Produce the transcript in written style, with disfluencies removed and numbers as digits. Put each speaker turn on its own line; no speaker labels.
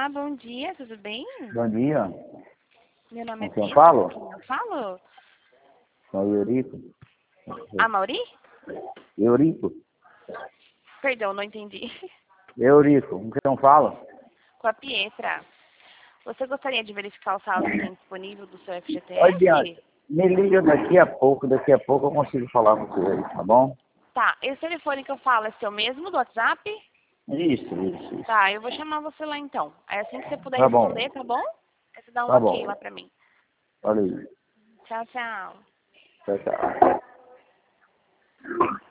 Olá, bom dia, tudo bem?
Bom dia.
Meu nome é
Com quem eu
Pedro,
falo?
com quem eu falo?
Sou Eurico.
A Mauri?
Eurico.
Perdão, não entendi.
Eurico. Com quem eu falo?
Com a Pietra. Você gostaria de verificar o saldo que tem disponível do seu
Oi,
FGTS?
Bianca. Me liga daqui a pouco eu consigo falar com você, tá bom?
Tá, esse telefone que eu falo é seu mesmo, do WhatsApp?
Isso.
Tá, eu vou chamar você lá então. Aí assim que você puder
Tá bom.
responder, tá bom? Aí você dá um
Tá
ok
bom.
lá pra mim.
Valeu.
Tchau, tchau.
Tchau.